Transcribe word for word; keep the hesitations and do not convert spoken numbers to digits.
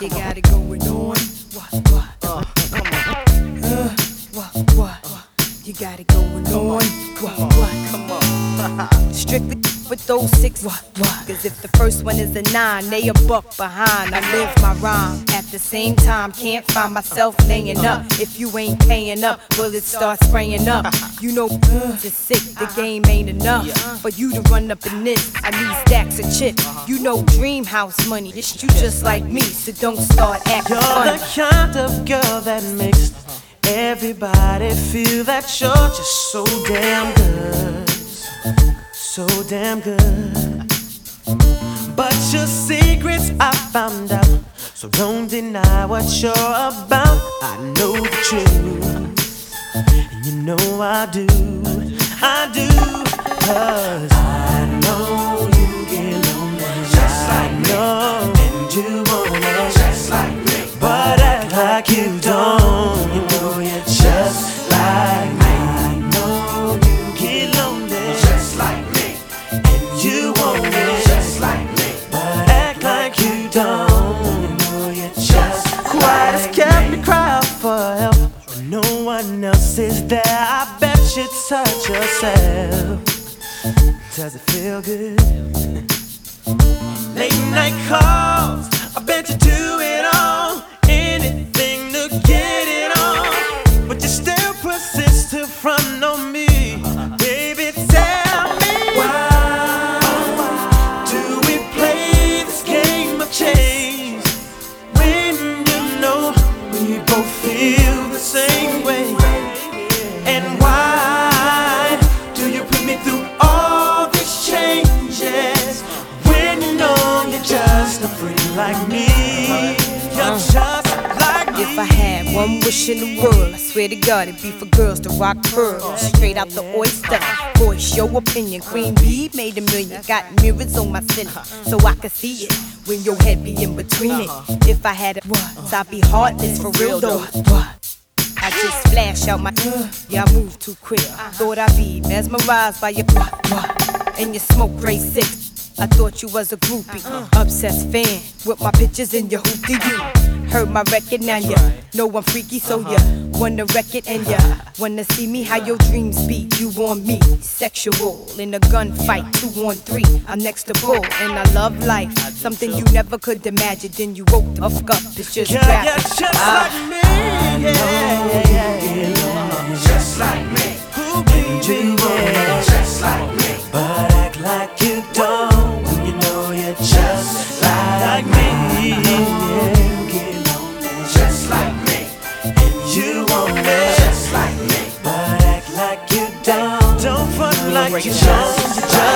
You got it going on. What, what? Uh, come on. Uh, what, what? You got it going on. What, what? Come on. Strictly with those six. What, what? Cause if the first one is a nine, they a buck behind. I live my rhyme. At the same time, can't find myself laying up. If you ain't paying up, bullets start spraying up. You know, uh, it's sick, the game ain't enough for you to run up in this. I need stacks of chips. You know, dream house money. It's you just like me, so don't start acting You're funny. the kind of girl that makes everybody feel that you're just so damn good, so damn good. But your secrets I found out, so don't deny what you're about. I know the truth, and you know I do, I do. Cause I know you get lonely, just like me, know, and you wanna just like me, but act like you don't. You know you're just like me. I know you get lonely, just like me, and you want it just like me, but act like you don't. You know you're just quiet as kept me cry for help when no one else is there. I bet you touch yourself. Does it feel good? Late night calls, I bet you do it all, anything to get it on, but you still persist to front on me. Baby, tell me why do we play this game of chase when you know we both feel the same way? And why do you put me through all these changes when you know you're just a freak like me? You're just like me. If I had one wish in the world, I swear to God it'd be for girls to rock pearls straight out the oyster. Voice your opinion. Queen Bee made a million. Got mirrors on my ceiling so I can see it when your head be in between it. If I had it once, I'd be heartless for real though. What? I just flash out my uh, yeah, I move too quick. Thought I'd be mesmerized by your what, what, and your smoke gray six. I thought you was a groupie, obsessed fan with my pictures in your hoopty. You heard my record, now you know I'm freaky, so you wanna wreck it and you wanna see me how your dreams be. You want me, sexual in a gunfight, two on three. I'm next to bull and I love life, something you never could imagine. Then you woke the fuck up, it's just Girl, rapping. you're just Ah. like me. Yeah, yeah, yeah, yeah. Just like me. Who be you want just like me, but act like you don't when you know you're just like me. Yeah, get lonely just like me, and you want it just like me, but act like you don't. Don't front like you don't. You just